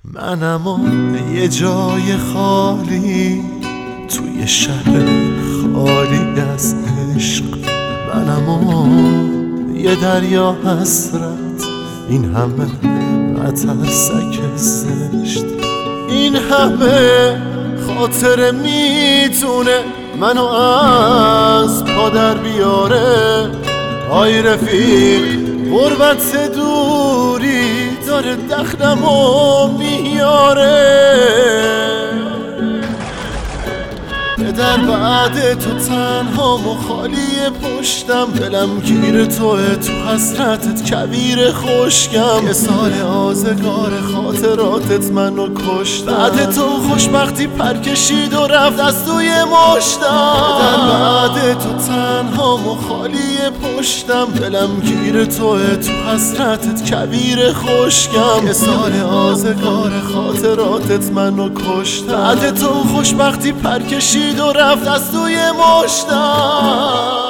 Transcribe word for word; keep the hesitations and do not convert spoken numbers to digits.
منم و یه جای خالی توی شهر خالی از عشق، منم و یه دریا حسرت، این همه مترسک زشت، این همه خاطره میتونه منو از پا در بیاره. آی رفیق غربت دوری داره دخنمو میاره، در بعد تو تنهام و خالی پشتم، دلم گیر توه تو حسرتت کویر خشکم. یه سال آزگار خاطراتت منو کشت، بعد تو خوشبختی پر کشید و رفت از توی مشتم. در بعد تو تنهام و خالی پشتم، دلم گیر توه تو حسرتت کویر خشکم. یه سال آزگار خاطراتت منو کشت، بعد تو خوشبختی پر کشید و رفت از توی مشتم.